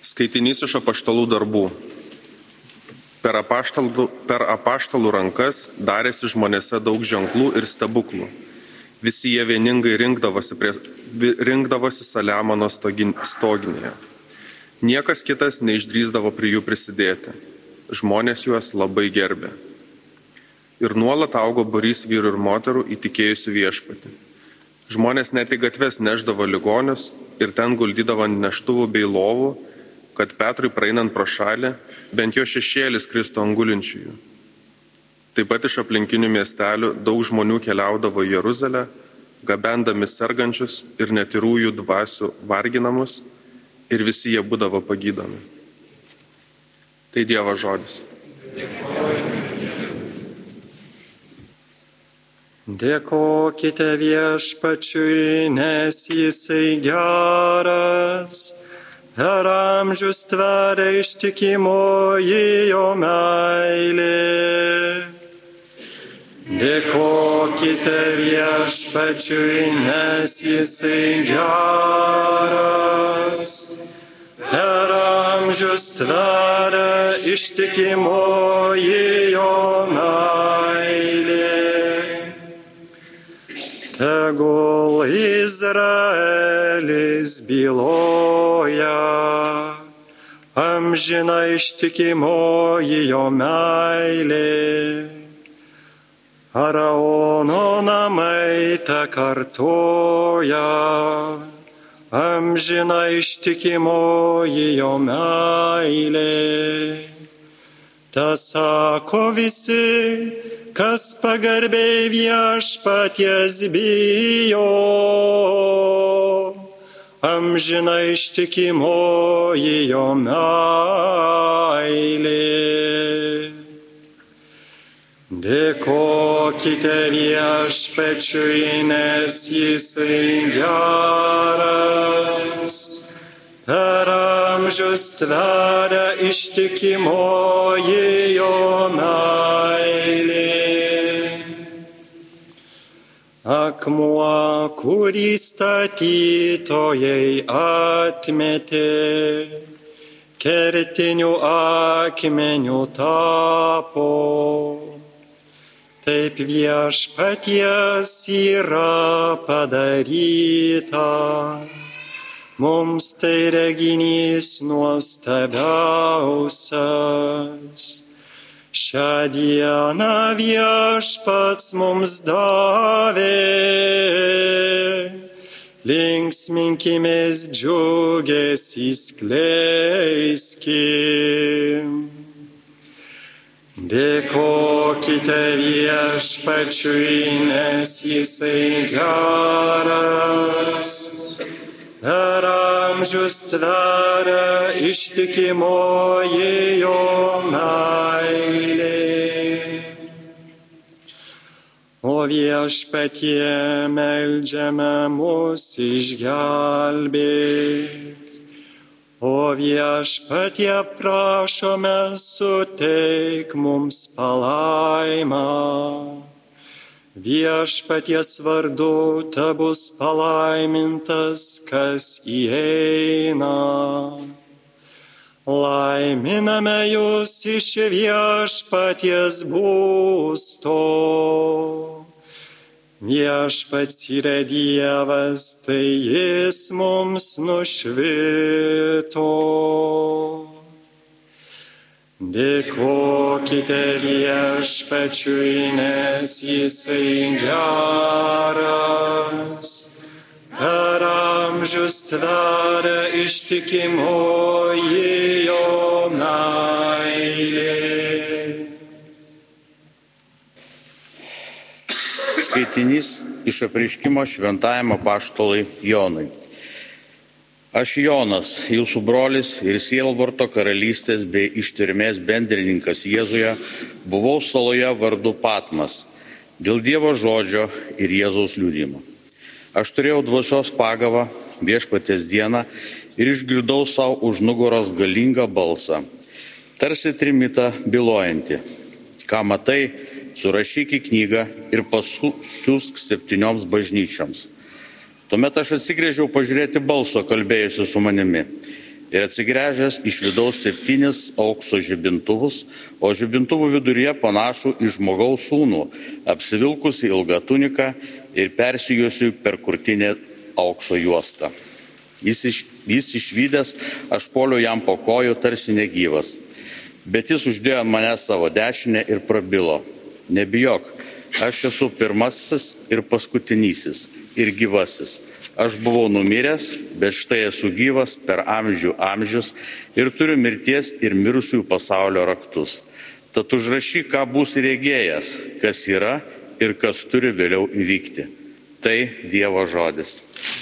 Skaitinys iš apaštalų darbų. Per apaštalų rankas darėsi žmonėse daug ženklų ir stebuklų. Visi jie vieningai rinkdavosi Saliamono stoginėje. Niekas kitas neišdrįsdavo prie jų prisidėti. Žmonės juos labai gerbė. Ir nuolat augo būrys vyrų ir moterų įtikėjusių Viešpatį. Žmonės net į gatves neždavo ligonius ir ten guldydavo ant neštuvų bei lovų, kad Petrui praeinant pro šalį, bent jo šešėlis kristų ant gulinčiųjų. Taip pat iš aplinkinių miestelių daug žmonių keliaudavo į Jeruzalę, gabendami sergančius ir netyrųjų dvasių varginamus, ir visi jie būdavo pagydomi. Tai Dievo žodis. Dėkokite Viešpačiui, nes Jisai geras, per amžius tveria ištikimoji jo meilė. Dėkokite Viešpačiui, nes Jisai geras, per amžius tveria ištikimoji jo meilė. Tegul Izraelis byloja, amžina ištikimoji jo meilė. Faraono namai tekartoja, amžina ištikimoji jo meilė. Tesako visi, kas pagarbiai Viešpaties bijo, amžina ištikimoji jo meilė. Dėkokite Viešpačiui, nes Jisai geras, per amžius tveria ištikimoji jo meilė. Akmuo, kurį statytojai atmetė, kertiniu akmeniu tapo. Taip Viešpaties yra padaryta, mums tai reginys nuostabiausias. Šią dieną Viešpats mums davė, linksminkimės, džiugesį skleiskim. Dėkokite Viešpačiui, nes Jisai geras, per amžius tveria ištikimoji jo meilė. O Viešpatie, meldžiame mus išgelbėk. O Viešpatie, prašome, suteik mums palaimą. Viešpaties vardu tebus palaimintas, kas įeina. Laiminame jūs iš Viešpaties būsto. Viešpats yra Dievas, tai Jis mums nušvito. Dėkokite Viešpačiui, nes Jisai geras, per amžius tveria ištikimoji jo meilė. Skaitinys iš apreiškimo šventajam apaštalui Jonui. Aš Jonas, jūsų brolis ir sielvarto karalystės bei ištvermės bendrininkas Jėzuje, buvau saloje vardu Patmas, dėl Dievo žodžio ir Jėzaus liudijimo. Aš turėjau dvasios pagavą Viešpaties dieną ir išgirdau savo už nugaros galingą balsą, tarsi trimitą bylojantį. Ką matai, surašyk į knygą ir pasiųsk 7 bažnyčioms. Tuomet aš atsigręžiau pažiūrėti balso kalbėjusiu su manimi. ir atsigręžęs iš vidaus 7 aukso žibintuvus, o žibintuvų viduryje panašų į žmogaus sūnų, apsivilkusi ilgą tuniką ir persijuosiu per krūtinę aukso juostą. Jis išvydęs, aš puoliau jam po kojų tarsi negyvas, bet jis uždėjo ant manęs savo dešinę ir prabilo: nebijok, aš esu pirmasis ir paskutinysis ir gyvasis. Aš buvau numiręs, bet štai esu gyvas per amžius ir turiu mirties ir mirusiųjų pasaulio raktus. Tad užrašyk, ką būsi regėjęs, kas yra ir kas turi vėliau įvykti. Tai Dievo žodis.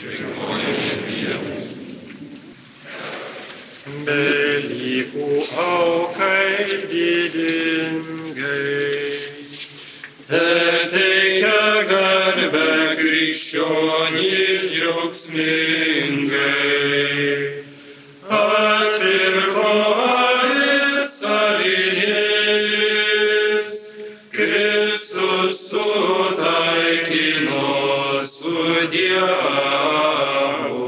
Velykų aukai didingai, teikia garbę krikščionys džiaugsmingai. Atpirko avis avinėlis, Kristus sutaikino su Dievu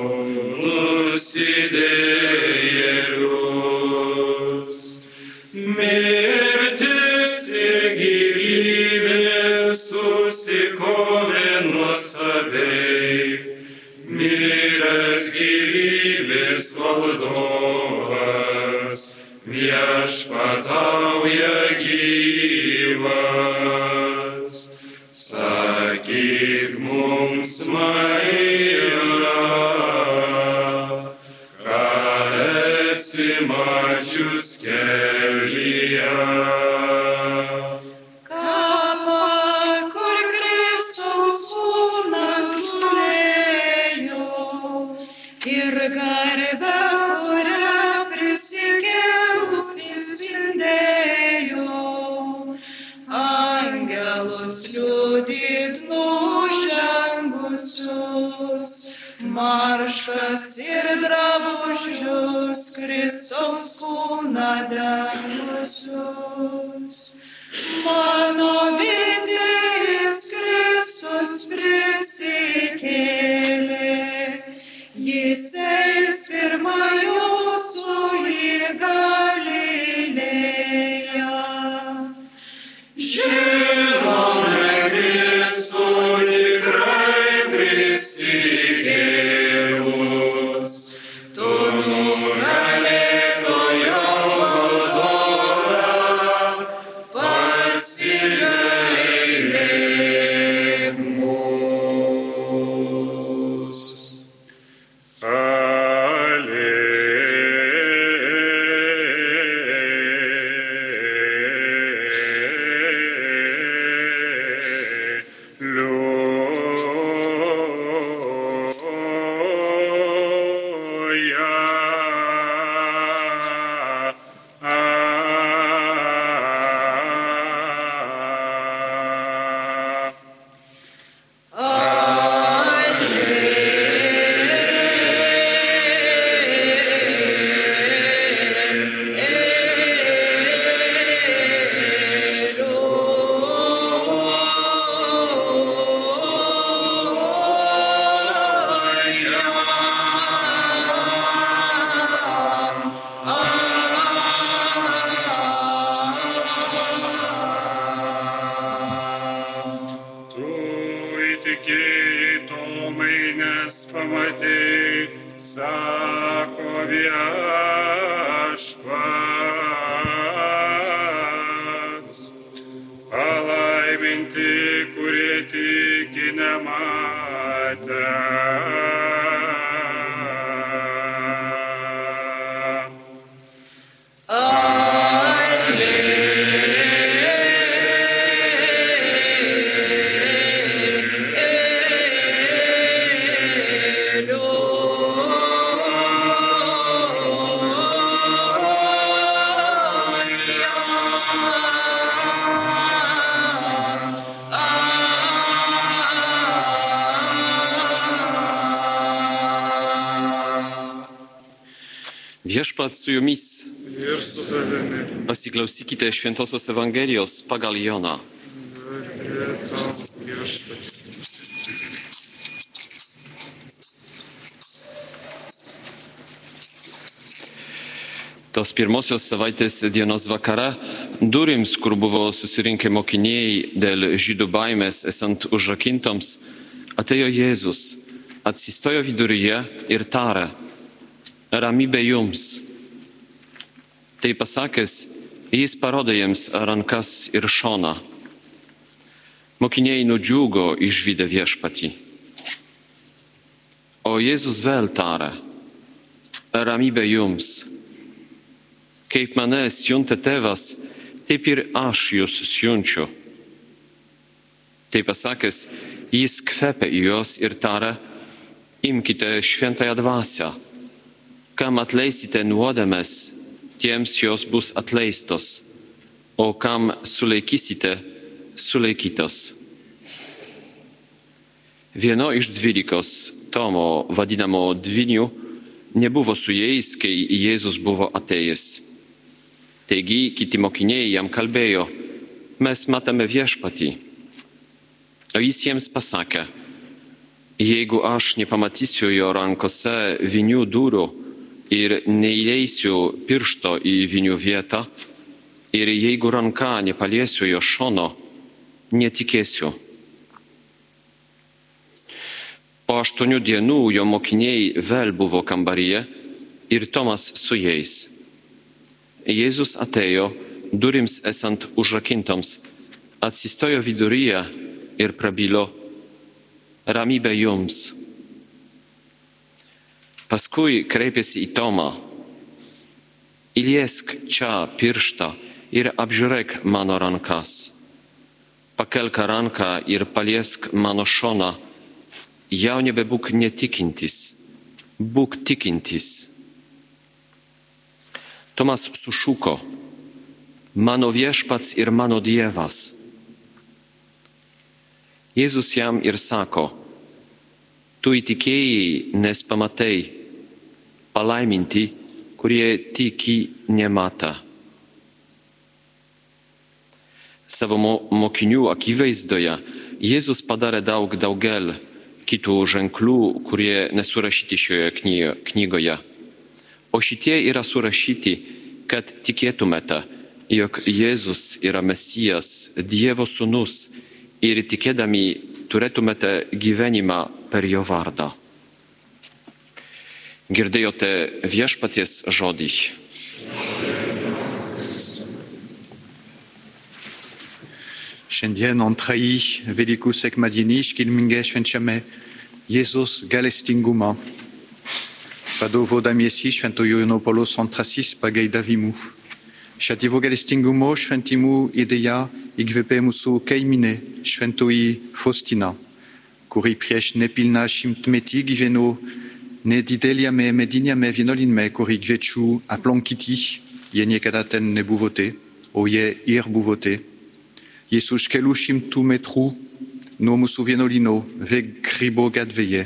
nusidėjėlius. Mirtis ir gyvybė susikovė nuostabiai, miręs gyvybės valdovas viešpatauja gyvas. Sakyk mums, Marija, ką esi mačius kelyje. Kur Kristaus kūnas gulėjo ir garbę, kurią prisikėlusis spindėjo, angelus liudyt nužengusius, marškas ir drabužius, Kristaus kūną dengusius. Mano viltis Kristus prisikėlė, jis eis pirma jūsų į Galilėją. Žinome Kristų tikrai prisikėlus, tu nugalėtojo valdove, pasigailėk mus. Pamatei, sako viešpats, palaiminti, kurie tiki nematę. Viešpats su jumis. Ir su tavimi. Pasiklausykite Šventosios Evangelijos pagal Joną. Garbė tau, Viešpatie. Tos pirmosios savaitės dienos vakare durims, kur buvo susirinkę mokiniai dėl žydų baimės esant užrakintoms, atėjo Jėzus, atsistojo viduryje ir tarė: ramybė jums. Tai pasakęs, jis parodė jiems rankas ir šoną. Mokiniai nudžiugo išvydę viešpatį. O Jėzus vėl tarė: ramybė jums. Kaip mane siuntė tėvas, taip ir aš jūs siunčiu. Tai pasakęs, jis kvepia į juos ir tarė: imkite šventąją dvasią. Kam atleisite nuodėmes, tiems jos bus atleistos, o kam sulaikysite, sulaikytos. Vieno iš 12, Tomo vadinamo Dvyniu, nebuvo su jais, kai Jėzus buvo atėjęs. Taigi kiti mokiniai jam kalbėjo: mes matome viešpatį. O jis jiems pasakė: jeigu aš nepamatysiu jo rankose vinių dūrių ir neįleisiu piršto į vinių vietą, ir jeigu ranka nepaliesiu jo šono, netikėsiu. Po 8 dienų jo mokiniai vėl buvo kambaryje ir Tomas su jais. Jėzus atėjo, durims esant užrakintoms, atsistojo viduryje ir prabilo: ramybė jums. Paskui kreipėsi į Tomą: įliesk čia pirštą ir apžiūrėk mano rankas. Pakelk ranką ir paliesk mano šoną. Jau nebebūk netikintis, būk tikintis. Tomas sušuko: mano viešpats ir mano Dievas. Jėzus jam ir sako: tu įtikėjai, nes pamatei, palaiminti, kurie tiki nematą. Savo mokinių akivaizdoje Jėzus padarė daugel kitų ženklų, kurie nesurašyti šioje knygoje. O šitie yra surašyti, kad tikėtumėte, jog Jėzus yra Mesijas, Dievo sūnus, ir tikėdami turėtumėte gyvenimą per jo vardą. Girdėjote viešpaties žodį. Šiandien antrąjį Velykų sekmadienį iškilmingai švenčiame Jėzus gailestingumą. Padovodamiesi šventojo Jono Pauliaus antrasis pageidavimu. Šia Dievo gailestingumo šventimų idėja įkvėpė mūsų kaimynę šventoji Faustina, kuri prieš nepilną šimtmetį gyveno nedideliame mediniame vienuolyne, kurį kviečiu aplankyti, jei niekada ten nebuvote, o jei ir buvote. Jis už kelių šimtų metrų nuo mūsų vienuolyno Grybo gatvėje.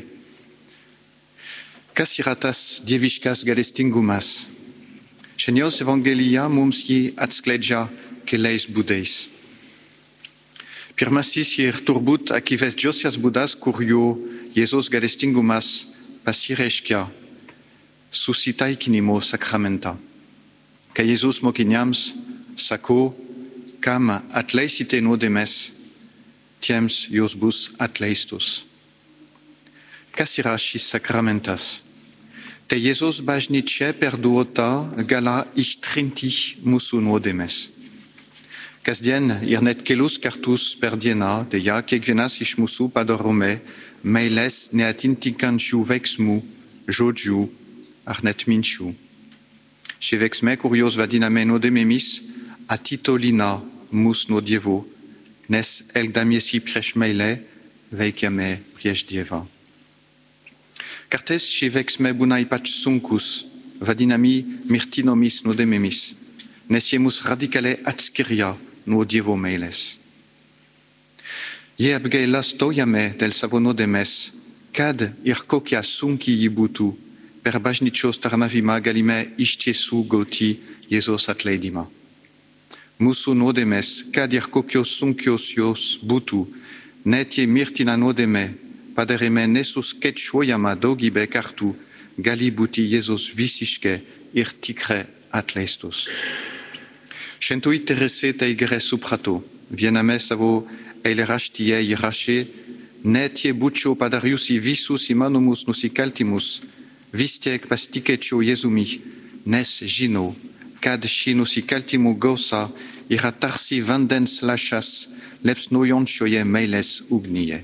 Kas yra tas dieviškas gailestingumas? Šiandienos Evangelija mums jį atskleidžia keliais būdais. Pirmasis ir turbūt akivaizdžiausias būdas, kuriuo Jėzaus gailestingumas pasireiškia: susitaikinimo sakramentą. Kai Jėzus mokiniams sako: kam atleisite nuodėmes, tiems jos bus atleistos. Kas yra šis sakramentas? Tai Jėzaus bažnyčia perduota galia ištrinti mūsų nuodėmes. Kasdien ir net kelius kartus per dieną, deja kiekvienas iš mūsų padarome meilės neatitinkančių veiksmų, žodžių ar net minčių. Šie veiksmai, kuriuos vadiname nuodėmėmis, atitolina mus nuo Dievo, nes elgdamiesi prieš meilę veikiame prieš Dievą. Kartais šie veiksmai būna ypač sunkus, vadinami mirtinomis nuodėmėmis, nes jie mus radikaliai atskiria nuo Dievo meilės. Jei apgailastojame dėl savo nuodėmės, kad ir kokia sunki ji būtų, per bažnyčios tarnavimą galime iš tiesų gauti Jėzaus atleidimą. Mūsų nuodėmės, kad ir kokios sunkios jos būtų, net jei mirtina nuodėmė padarėme nesuskaičiuojamą daugybę kartų, gali būti Jėzus visiškai ir tikrai atleistus. Šventųjų Teresė teigere suprato, viename savo eilėraštyje įrašė, net jei būčiau padariusi visus įmanomus nusikaltimus, vis tiek pasitikėčiau Jėzumi, nes žinau, kad ši nusikaltimų gausa yra tarsi vandens lašas liepsnojančioje meilės ugnyje.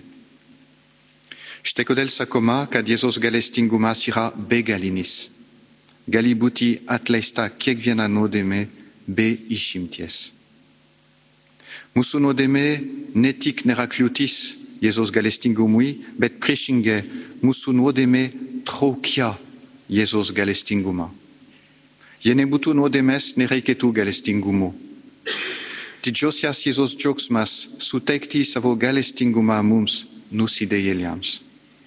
Štai kodėl sakoma, kad Jėzaus gailestingumas yra begalinis. Gali būti atleista kiekviena nuodėmė be išimties. Mūsų nuodėmė ne tik nėra kliūtis Jėzaus gailestingumui, bet priešingai mūsų nuodėmė traukia Jėzaus gailestingumą. Jei nebūtų nuodėmės, nereikėtų gailestingumo. Didžiausias Jėzaus džiaugsmas suteikti savo gailestingumą mums nusidėjėliams.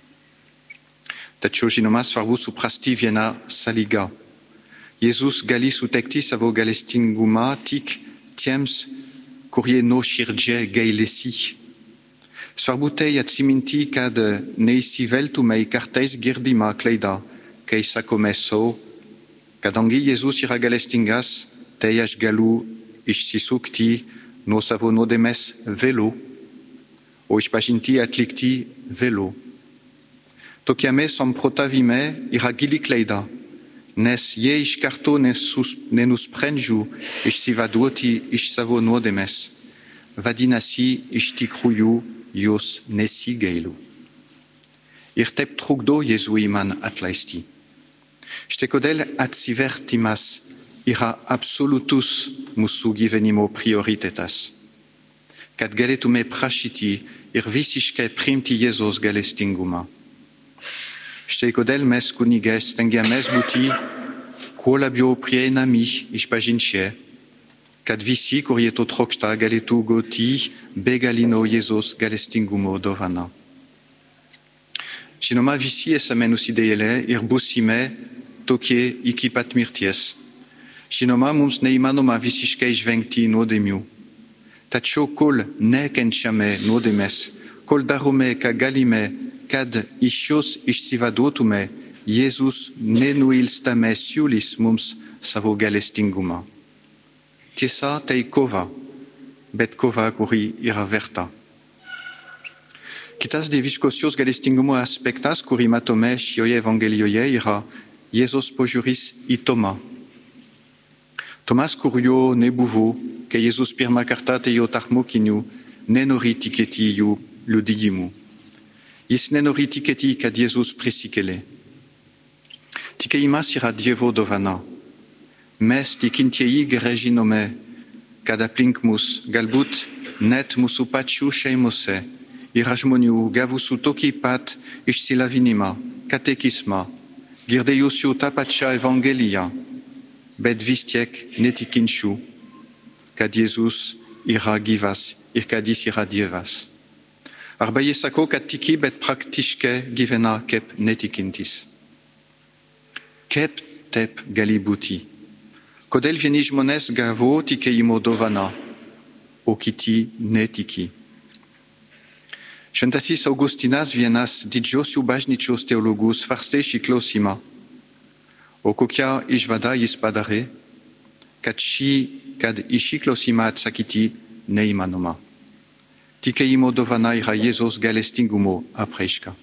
Tačiau žinoma, svarbu suprasti vieną sąlygą. Jėzus gali suteikti savo gailestingumą tik tiems, kurie nuoširdžiai gailisi. Svarbu tai atsiminti, kad neįsiveltume į kartais girdimą klaidą, kai sakome sau, kadangi Jėzus yra gailestingas, tai aš galiu išsisukti nuo savo nuodėmės vėliau, o išpažinti atlikti vėliau. Tokiame samprotavime yra gili klaida, nes jei iš karto nenusprendžiu išsivaduoti iš savo nuodėmės, vadinasi iš tikrųjų jos nesigailu. Ir taip trukdo Jėzui man atleisti. Štai kodėl atsivertimas yra absoliutus mūsų gyvenimo prioritetas. Kad galėtume prašyti ir visiškai priimti Jėzaus gailestingumą. Štai kodėl mes kunigai stengiamės būti kuo labiau prieinami išpažinčiai, kad visi, kurie to trokšta, galėtų gauti begalino Jėzaus gailestingumo dovaną. Žinoma, visi esame nusidėjėliai ir būsime tokie iki pat mirties. Žinoma, mums neįmanoma visiškai išvengti nuodėmių. Tačiau kol nekenčiame nuodėmės, kol darome, ką galime, kad iš jos išsivaduotume, Jėzus nenuilstamai siūlys mums savo gailestingumą. Tiesa, tai kova, bet kova, kuri yra verta. Kitas dieviškosios gailestingumo aspektas, kurį matome šioje Evangelijoje, yra Jėzaus požiūris į Tomą. Tomas, kurio nebuvo, kai Jėzus pirmą kartą atėjo tarp mokinių, nenori tikėti jų liudijimu. Jis nenori tikėti, kad Jėzus prisikėlė. Tikėjimas yra Dievo dovana. Mes tikintieji gerai žinome, kad aplink mus, galbūt net mūsų pačių šeimose, yra žmonių gavusių tokį pat išsilavinimą, katekizmą, girdėjusių tą pačią Evangeliją, bet vis tiek netikinčių, kad Jėzus yra gyvas ir kad jis yra Dievas. Arba jie sako, kad tiki, bet praktiškai gyvena kaip netikintis. Kaip taip gali būti? Kodėl vieni žmonės gavo tikėjimo dovaną, o kiti netiki? Šventasis Augustinas, vienas didžiausių bažnyčios teologų, svarstė šį klausimą. O kokia išvada jis padarė, kad į šį klausimą atsakyti neįmanoma. Tikėjimo dovana yra Jėzaus gailestingumo apraiška.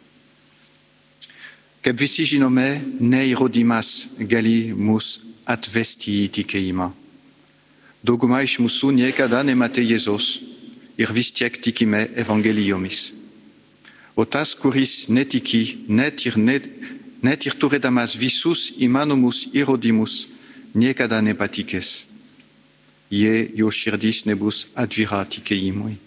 Kaip visi žinome, ne įrodymas gali mus atvesti į tikėjimą. Dauguma iš mūsų niekada nematė Jėzaus ir vis tiek tikime evangelijomis. O tas, kuris netiki, net ir turėdamas visus įmanomus įrodymus, niekada nepatikės. Jei jo širdis nebus atvira tikėjimui.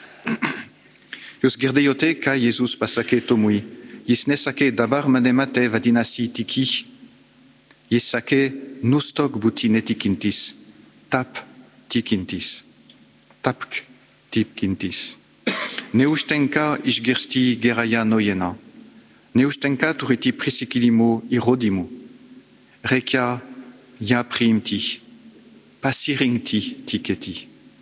Jūs girdėjote, ką Jėzus pasakė Tomui. Jis nesakė, dabar mane matė, vadinasi tiki. Jis sakė, nustok būti netikintis, tap tikintis. Tapk tikintis. Neužtenka išgirsti gerąją naujieną. Neužtenka turėti prisikėlimo įrodymų. Reikia ją priimti, pasirinkti tikėti.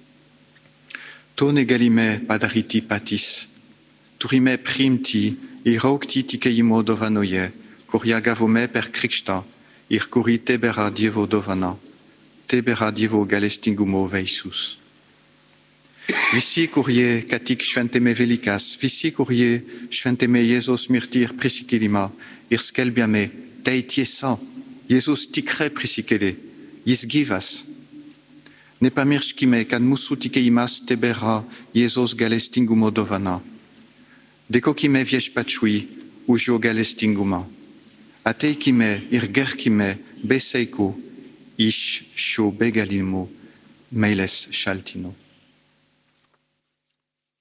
To negalime padaryti patys. Turime priimti ir augti tikėjimo dovanoje, kurią gavome per krikštą ir kuri tebėra Dievo dovana, tebera Dievo galestingumo veisus. Visi curie catic šventeme velikas, visi curie šventeme Jēzus mirtir prisikilima, ir skelbiame tei tiesa, Jēzus tikre prisikele, jis gyvas. Nepamirškime, kad mūsų tikėjimas tebėra Jėzaus galestingumo dovana. Dėkokime viešpačiui už jo galestingumą. Ateikime ir gerkime be saiku iš šio begalimo meilės šaltinio.